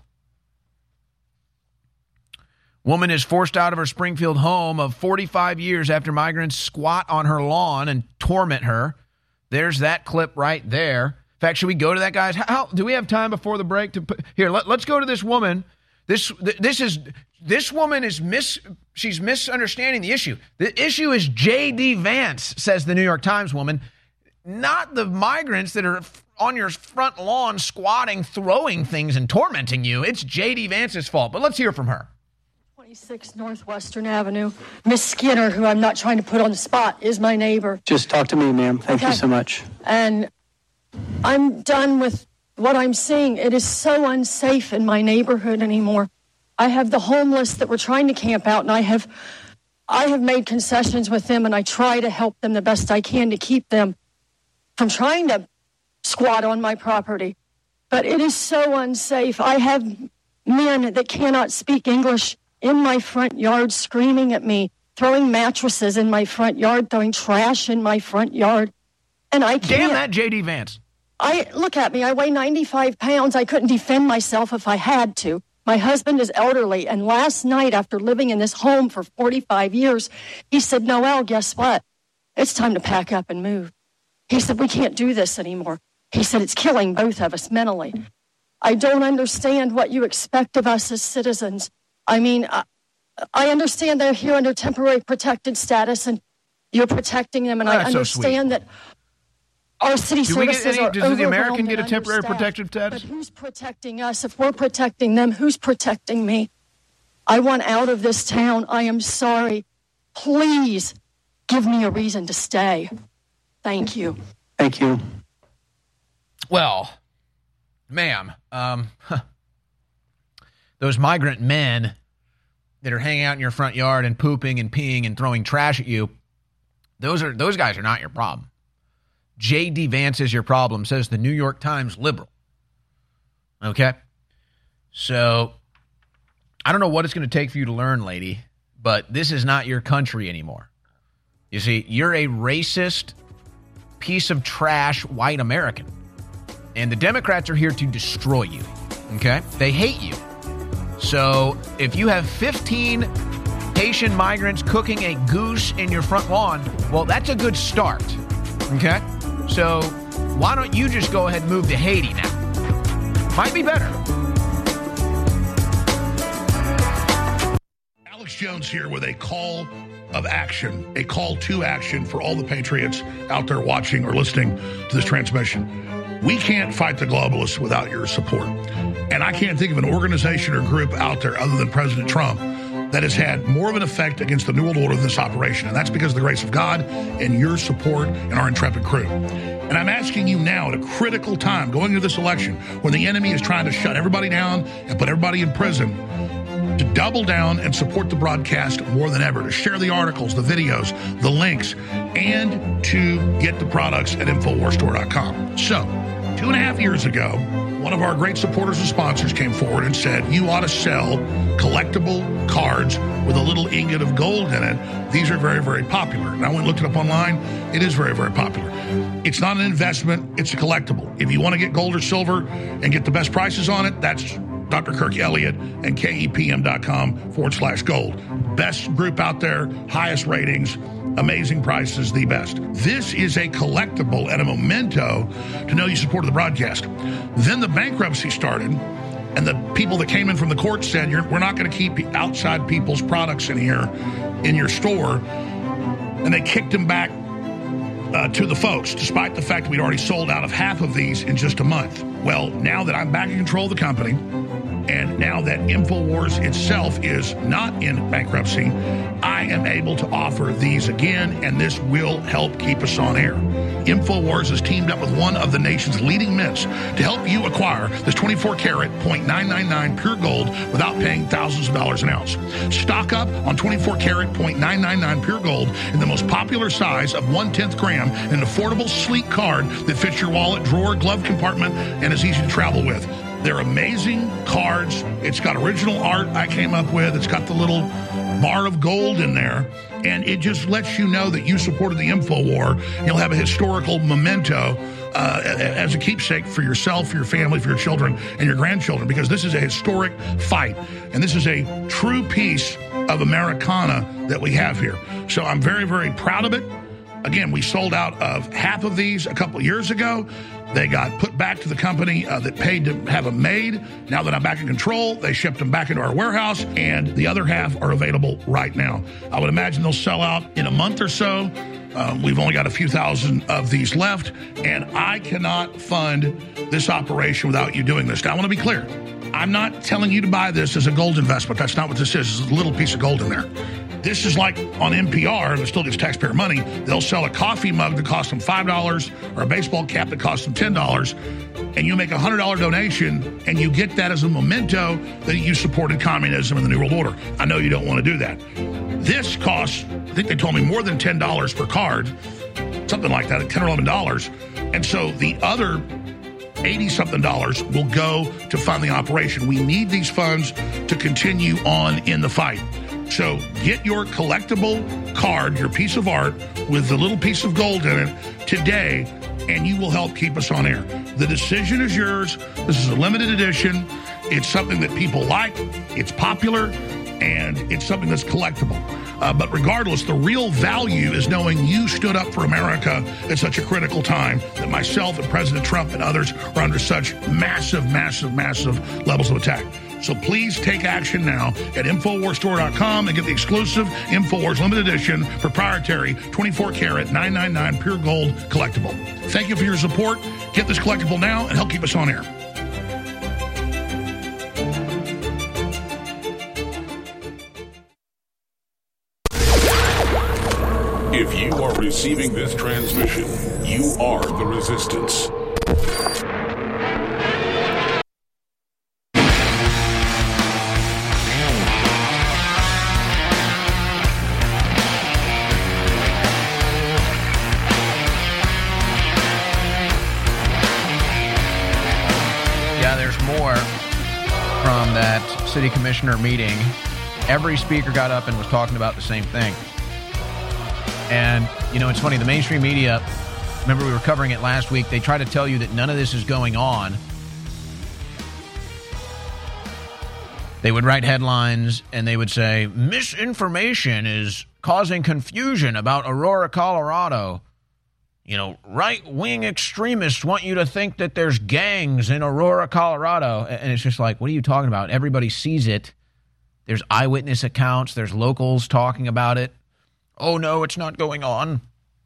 Woman is forced out of her Springfield home of forty-five years after migrants squat on her lawn and torment her. There's that clip right there. In fact, should we go to that, guys? How, do we have time before the break? To put, here, let, let's go to this woman. This this is this woman is mis she's misunderstanding the issue. The issue is J D. Vance, says the New York Times woman, not the migrants that are on your front lawn squatting, throwing things and tormenting you. It's J D. Vance's fault. But let's hear from her. twenty-six Northwestern Avenue. Miss Skinner, who I'm not trying to put on the spot, is my neighbor. Just talk to me, ma'am. Thank okay. you so much. And I'm done with what I'm seeing. It is so unsafe in my neighborhood anymore. I have the homeless that were trying to camp out, and I have I have made concessions with them, and I try to help them the best I can to keep them from trying to squat on my property. But it is so unsafe. I have men that cannot speak English in my front yard screaming at me, throwing mattresses in my front yard, throwing trash in my front yard. And I can't. Damn that J D. Vance. I look at me. I weigh ninety-five pounds. I couldn't defend myself if I had to. My husband is elderly, and last night, after living in this home for forty-five years, he said, Noelle, guess what? It's time to pack up and move. He said, we can't do this anymore. He said, it's killing both of us mentally. I don't understand what you expect of us as citizens. I mean, I, I understand they're here under temporary protected status, and you're protecting them, and oh, I understand so that our city do services we get any, are does the American get a and temporary protected status? But who's protecting us? If we're protecting them, who's protecting me? I want out of this town. I am sorry. Please give me a reason to stay. Thank you. Thank you. Well, ma'am, um, huh. those migrant men that are hanging out in your front yard and pooping and peeing and throwing trash at you, those are those guys are not your problem. J D. Vance is your problem, says the New York Times liberal. Okay? So, I don't know what it's going to take for you to learn, lady, but this is not your country anymore. You see, you're a racist piece of trash white American. And the Democrats are here to destroy you. Okay? They hate you. So, if you have fifteen Haitian migrants cooking a goose in your front lawn, well, that's a good start. Okay? So, why don't you just go ahead and move to Haiti now? Might be better. Alex Jones here with a call of action, a call to action for all the patriots out there watching or listening to this transmission. We can't fight the globalists without your support. And I can't think of an organization or group out there other than President Trump that has had more of an effect against the New World Order than this operation. And that's because of the grace of God and your support and our intrepid crew. And I'm asking you now at a critical time going into this election when the enemy is trying to shut everybody down and put everybody in prison to double down and support the broadcast more than ever, to share the articles, the videos, the links, and to get the products at Infowars Store dot com. So, two and a half years ago, one of our great supporters and sponsors came forward and said, you ought to sell collectible cards with a little ingot of gold in it. These are very, very popular. And I went and looked it up online. It is very, very popular. It's not an investment. It's a collectible. If you want to get gold or silver and get the best prices on it, that's Doctor Kirk Elliott and K E P M dot com forward slash gold. Best group out there, highest ratings, amazing prices, the best. This is a collectible and a memento to know you supported the broadcast. Then the bankruptcy started, and the people that came in from the court said, You're, we're not going to keep outside people's products in here, in your store. And they kicked them back uh, to the folks, despite the fact that we'd already sold out of half of these in just a month. Well, now that I'm back in control of the company, And now that InfoWars itself is not in bankruptcy, I am able to offer these again, and this will help keep us on air. InfoWars has teamed up with one of the nation's leading mints to help you acquire this twenty-four karat point nine nine nine pure gold without paying thousands of dollars an ounce. Stock up on twenty-four karat point nine nine nine pure gold in the most popular size of one tenth gram, an affordable, sleek card that fits your wallet, drawer, glove compartment, and is easy to travel with. They're amazing cards. It's got original art I came up with. It's got the little bar of gold in there. And it just lets you know that you supported the InfoWar. You'll have a historical memento uh, as a keepsake for yourself, for your family, for your children, and your grandchildren, because this is a historic fight. And this is a true piece of Americana that we have here. So I'm very, very proud of it. Again, we sold out of half of these a couple of years ago. They got put back to the company uh, that paid to have them made. Now that I'm back in control, they shipped them back into our warehouse, and the other half are available right now. I would imagine they'll sell out in a month or so. Um, we've only got a few thousand of these left, and I cannot fund this operation without you doing this. Now, I want to be clear. I'm not telling you to buy this as a gold investment. That's not what this is. It's a little piece of gold in there. This is like on N P R, that still gets taxpayer money. They'll sell a coffee mug that costs them five dollars or a baseball cap that costs them ten dollars, and you make a one hundred dollars donation, and you get that as a memento that you supported communism and the New World Order. I know you don't want to do that. This costs, I think they told me, more than ten dollars per card, something like that, ten or eleven dollars. And so the other eighty-something dollars will go to fund the operation. We need these funds to continue on in the fight. So get your collectible card, your piece of art with the little piece of gold in it today, and you will help keep us on air. The decision is yours. This is a limited edition. It's something that people like. It's popular, and it's something that's collectible. Uh, but regardless, the real value is knowing you stood up for America at such a critical time that myself and President Trump and others are under such massive, massive, massive levels of attack. So please take action now at InfoWars Store dot com and get the exclusive InfoWars limited edition proprietary twenty-four karat nine nine nine pure gold collectible. Thank you for your support. Get this collectible now and help keep us on air. If you are receiving this transmission, you are the resistance. Yeah, there's more from that city commissioner meeting. Every speaker got up and was talking about the same thing. And, you know, it's funny, the mainstream media, remember we were covering it last week, they try to tell you that none of this is going on. They would write headlines and they would say, misinformation is causing confusion about Aurora, Colorado. You know, right-wing extremists want you to think that there's gangs in Aurora, Colorado. And it's just like, what are you talking about? Everybody sees it. There's eyewitness accounts. There's locals talking about it. Oh, no, it's not going on.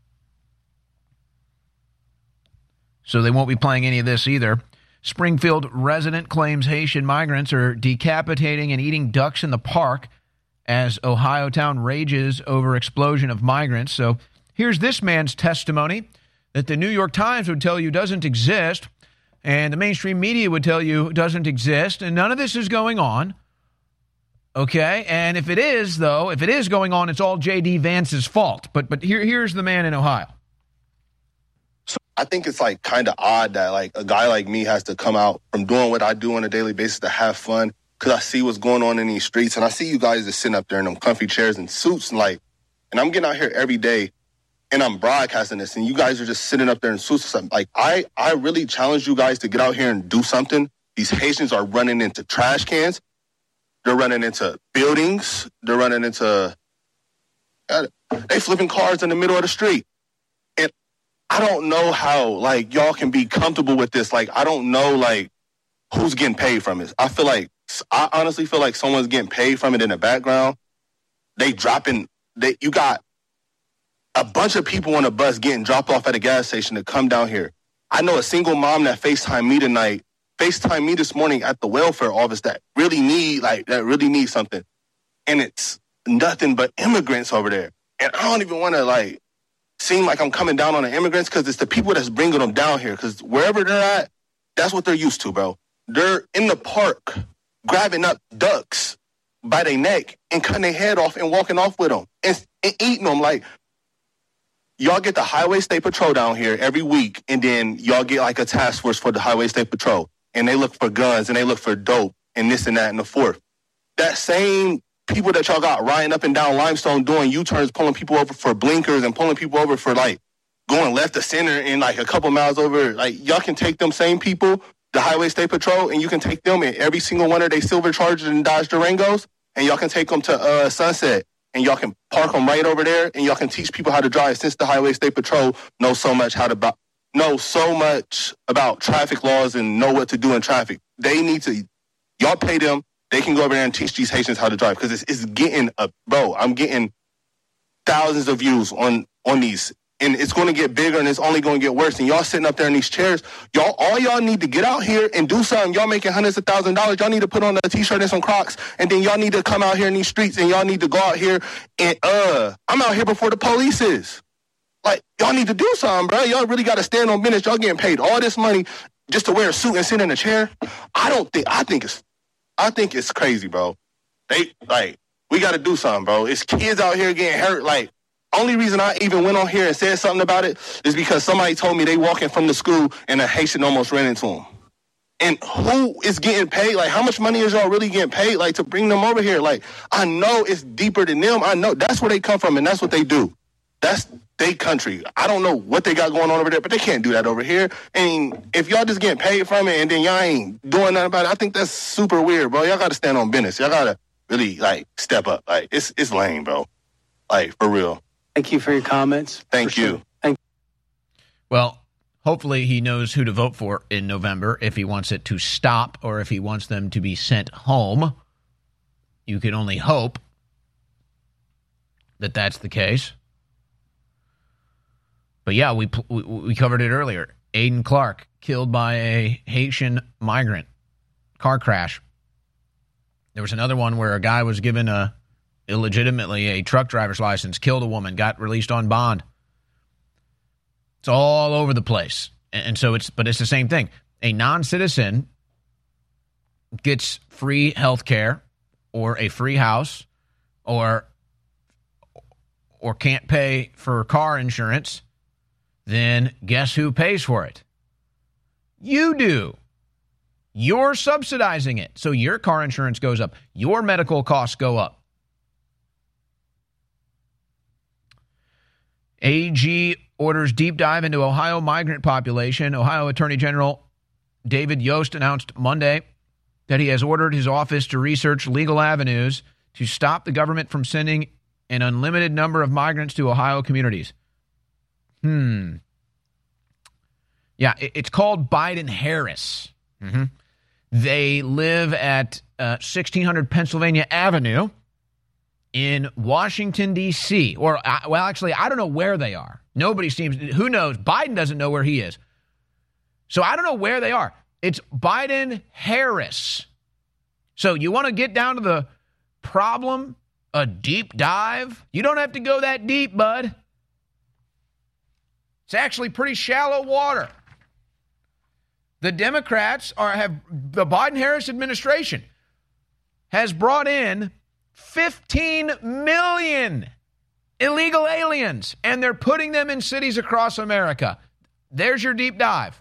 So they won't be playing any of this either. Springfield resident claims Haitian migrants are decapitating and eating ducks in the park as Ohio town rages over explosion of migrants. So here's this man's testimony that the New York Times would tell you doesn't exist, and the mainstream media would tell you doesn't exist, and none of this is going on. Okay, and if it is, though, if it is going on, it's all J D. Vance's fault. But but here here's the man in Ohio. So I think it's like kind of odd that like a guy like me has to come out from doing what I do on a daily basis to have fun, because I see what's going on in these streets, and I see you guys just sitting up there in them comfy chairs and suits, and like, and I'm getting out here every day, and I'm broadcasting this, and you guys are just sitting up there in suits or something. Like I I really challenge you guys to get out here and do something. These Haitians are running into trash cans. They're running into buildings. They're running into, uh, they flipping cars in the middle of the street. And I don't know how, like, y'all can be comfortable with this. Like, I don't know, like, who's getting paid from this. I feel like, I honestly feel like someone's getting paid from it in the background. They dropping, they, you got a bunch of people on a bus getting dropped off at a gas station to come down here. I know a single mom that FaceTimed me tonight, FaceTime me this morning at the welfare office that really need, like, that really need something. And it's nothing but immigrants over there. And I don't even want to, like, seem like I'm coming down on the immigrants because it's the people that's bringing them down here. Because wherever they're at, that's what they're used to, bro. They're in the park grabbing up ducks by their neck and cutting their head off and walking off with them and, and eating them. Like, y'all get the Highway State Patrol down here every week, and then y'all get like a task force for the Highway State Patrol, and they look for guns and they look for dope and this and that and the fourth. That same people that y'all got riding up and down Limestone doing U-turns, pulling people over for blinkers and pulling people over for like going left to center and like a couple miles over, like y'all can take them same people, the Highway State Patrol, and you can take them in every single one of their silver Chargers and Dodge Durangos, and y'all can take them to uh, Sunset. And y'all can park them right over there, and y'all can teach people how to drive. Since the Highway State Patrol knows so much how to know so much about traffic laws and know what to do in traffic, they need to. Y'all pay them. They can go over there and teach these Haitians how to drive because it's, it's getting a bro. I'm getting thousands of views on on these, and it's going to get bigger, and it's only going to get worse. And y'all sitting up there in these chairs, y'all all y'all need to get out here and do something. Y'all making hundreds of thousands of dollars. Y'all need to put on a T-shirt and some Crocs, and then y'all need to come out here in these streets, and y'all need to go out here and uh, I'm out here before the police is. Like, y'all need to do something, bro. Y'all really got to stand on business. Y'all getting paid all this money just to wear a suit and sit in a chair. I don't think. I think it's. I think it's crazy, bro. They like we got to do something, bro. It's kids out here getting hurt, like. Only reason I even went on here and said something about it is because somebody told me they walking from the school and a Haitian almost ran into them. And who is getting paid? Like, how much money is y'all really getting paid, like, to bring them over here? Like, I know it's deeper than them. I know that's where they come from, and that's what they do. That's their country. I don't know what they got going on over there, but they can't do that over here. And if y'all just getting paid from it and then y'all ain't doing nothing about it, I think that's super weird, bro. Y'all got to stand on business. Y'all got to really, like, step up. Like, it's it's lame, bro. Like, for real. Thank you for your comments. Thank you. Sure. Thank Well, hopefully he knows who to vote for in November if he wants it to stop or if he wants them to be sent home. You can only hope that that's the case. But yeah, we we, we covered it earlier. Aiden Clark killed by a Haitian migrant. Car crash. There was another one where a guy was given a illegitimately a truck driver's license, killed a woman, got released on bond. It's all over the place. And so it's, but it's the same thing. A non-citizen gets free health care or a free house or, or can't pay for car insurance, then guess who pays for it? You do. You're subsidizing it. So your car insurance goes up. Your medical costs go up. A G orders deep dive into Ohio migrant population. Ohio Attorney General David Yost announced Monday that he has ordered his office to research legal avenues to stop the government from sending an unlimited number of migrants to Ohio communities. Hmm. Yeah, it's called Biden-Harris. Mm-hmm. They live at uh, sixteen hundred Pennsylvania Avenue in Washington, D C Or, uh, well, actually, I don't know where they are. Nobody seems, who knows? Biden doesn't know where he is. So I don't know where they are. It's Biden-Harris. So you want to get down to the problem, a deep dive? You don't have to go that deep, bud. It's actually pretty shallow water. The Democrats are have the Biden-Harris administration has brought in fifteen million illegal aliens, and they're putting them in cities across America. There's your deep dive.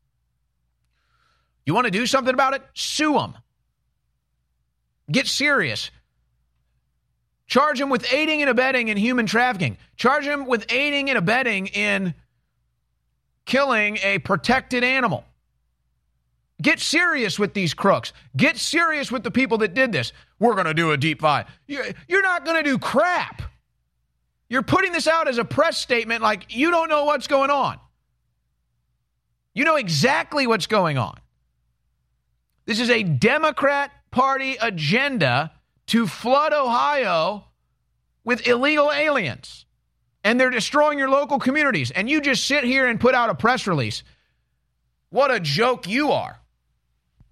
You want to do something about it? Sue them. Get serious. Charge them with aiding and abetting in human trafficking. Charge them with aiding and abetting in killing a protected animal. Get serious with these crooks. Get serious with the people that did this. We're going to do a deep dive. You're not going to do crap. You're putting this out as a press statement like you don't know what's going on. You know exactly what's going on. This is a Democrat Party agenda to flood Ohio with illegal aliens. And they're destroying your local communities. And you just sit here and put out a press release. What a joke you are.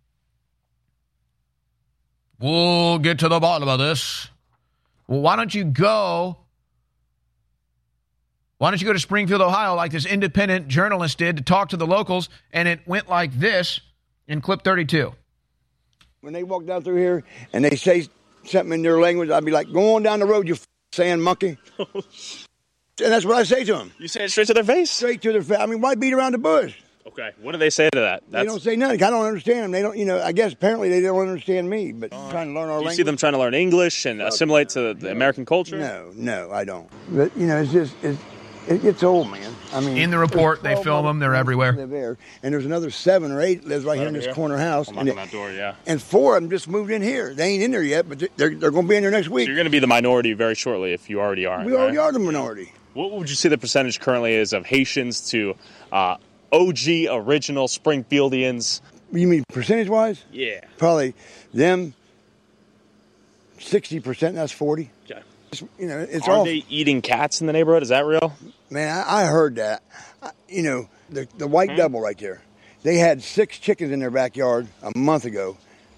We'll get to the bottom of this. Well, why don't you go? Why don't you go to Springfield, Ohio, like this independent journalist did to talk to the locals, and it went like this in clip thirty-two. When they walk down through here and they say something in their language, I'd be like, go on down the road, you f- sand monkey. And that's what I say to them. You say it straight to their face? Straight to their face. I mean, why beat around the bush? Okay. What do they say to that? That's... They don't say nothing. I don't understand them. They don't, you know, I guess apparently they don't understand me, but uh, trying to learn our you language. You see them trying to learn English and assimilate to the American culture? No, no, I don't. But, you know, it's just, it's, it gets old, man. I mean, in the report, they film them. They're everywhere. Live there, and there's another seven or eight lives right here in this here. corner house. I'm knocking on that door, yeah. And four of them just moved in here. They ain't in there yet, but they're they're going to be in there next week. So you're going to be the minority very shortly if you already are. We right? already are the minority. What would you say the percentage currently is of Haitians to uh, O G original Springfieldians? You mean percentage-wise? Yeah. Probably them sixty percent. That's forty. Okay. You know, it's Are all, they eating cats in the neighborhood? Is that real? Man, I, I heard that. I, you know, the the white Hmm? double right there. They had six chickens in their backyard a month ago.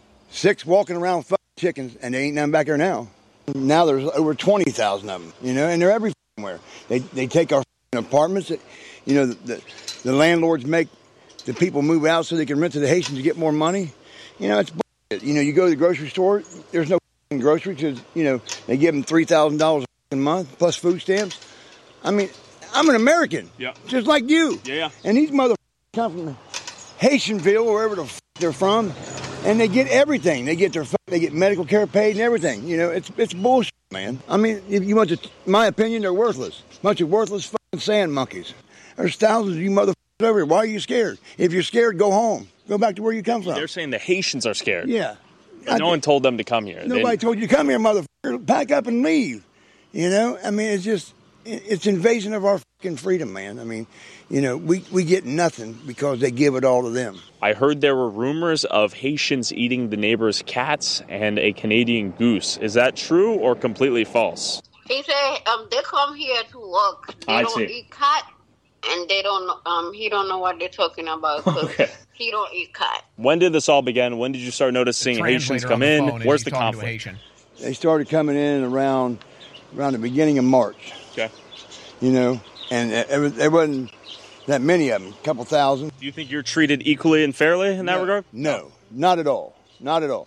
Six walking around fucking chickens, and they ain't none back there now. Now there's over twenty thousand of them, you know, and they're everywhere. They they take our apartments. That, you know, the, the the landlords make the people move out so they can rent to the Haitians to get more money. You know, it's bullshit. You know, you go to the grocery store, there's no grocery because, you know, they give them three thousand dollars a month plus food stamps. I mean, I'm an American, yeah, just like you. Yeah, yeah. And these motherfuckers come from Haitianville, wherever the f- they're from, and they get everything. They get their they get medical care paid and everything. You know, it's it's bullshit, man. I mean, if you want to, my opinion, they're worthless. Bunch of worthless fucking sand monkeys. There's thousands of you motherfuckers over here. Why are you scared? If you're scared, go home. Go back to where you come from. They're saying the Haitians are scared. Yeah. But no one told them to come here. Nobody they... told you to come here, motherfucker. Pack up and leave. You know, I mean, it's just, it's invasion of our fucking freedom, man. I mean, you know, we, we get nothing because they give it all to them. I heard there were rumors of Haitians eating the neighbor's cats and a Canadian goose. Is that true or completely false? He said um, they come here to work. They I don't see. eat cat, and they don't. Um, he don't know what they're talking about. Okay. He don't eat cat. When did this all begin? When did you start noticing Haitians come in? Where's the conflict? They started coming in around around the beginning of March. Okay. You know, and there, there wasn't that many of them, a couple thousand. Do you think you're treated equally and fairly in that no, regard? No, not at all. Not at all.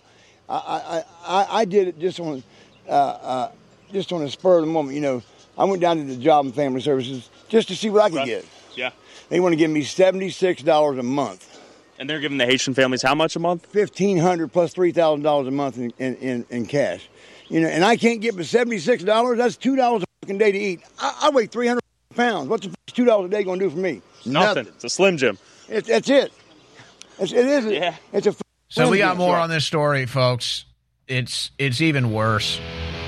I I, I, I did it just on uh, uh, just on the spur of the moment. You know, I went down to the Job and Family Services just to see what I could right. get. Yeah. They want to give me seventy-six dollars a month. And they're giving the Haitian families how much a month? fifteen hundred dollars plus three thousand dollars a month in, in, in, in cash. You know, and I can't get but seventy-six dollars. That's two dollars a fucking day to eat. I, I weigh three hundred pounds. What's the two dollars a day going to do for me? Nothing. Nothing. It's a Slim Jim. It, that's it. It's, it is. Yeah. It's a. So we got more on this story, folks. It's it's even worse.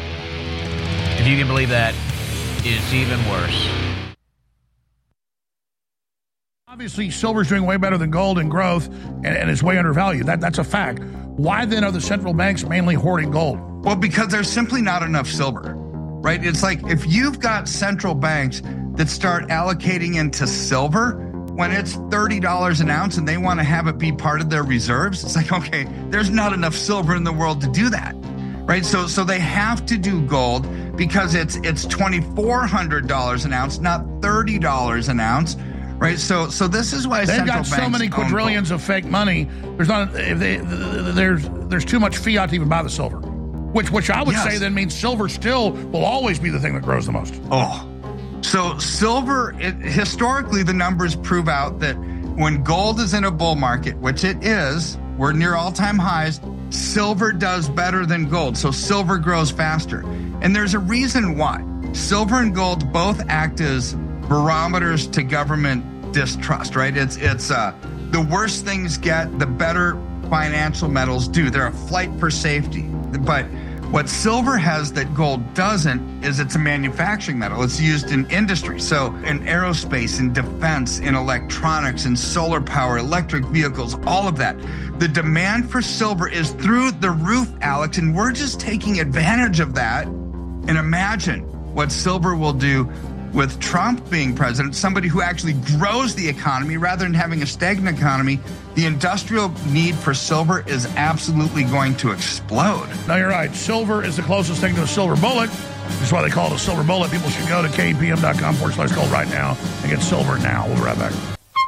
If you can believe that, it's even worse. Obviously, silver's doing way better than gold in growth, and, and it's way undervalued. That That's a fact. Why then are the central banks mainly hoarding gold? Well, because there's simply not enough silver, right? It's like if you've got central banks that start allocating into silver when it's thirty dollars an ounce and they want to have it be part of their reserves, it's like, okay, there's not enough silver in the world to do that, right? So so they have to do gold because it's it's twenty-four hundred dollars an ounce, not thirty dollars an ounce. Right, so so this is why they've central got so banks many quadrillions of fake money. There's not if they, there's there's too much fiat to even buy the silver, which which I would Yes. say then means silver still will always be the thing that grows the most. Oh, so silver, it, historically, the numbers prove out that when gold is in a bull market, which it is, we're near all-time highs, silver does better than gold. So silver grows faster. And there's a reason why. Silver and gold both act as barometers to government distrust, right? It's it's uh, the worse things get, the better financial metals do. They're a flight for safety. But what silver has that gold doesn't is it's a manufacturing metal. It's used in industry. So in aerospace, in defense, in electronics, in solar power, electric vehicles, all of that. The demand for silver is through the roof, Alex, and we're just taking advantage of that. And imagine what silver will do with Trump being president, somebody who actually grows the economy rather than having a stagnant economy, the industrial need for silver is absolutely going to explode. No, you're right. Silver is the closest thing to a silver bullet. That's why they call it a silver bullet. People should go to K P M dot com forward slash gold right now and get silver now. We'll be right back.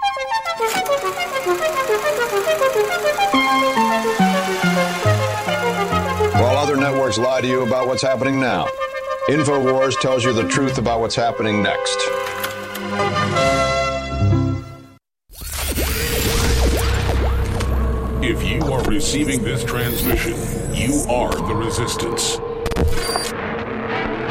While other networks lie to you about what's happening now, InfoWars tells you the truth about what's happening next. If you are receiving this transmission, you are the resistance.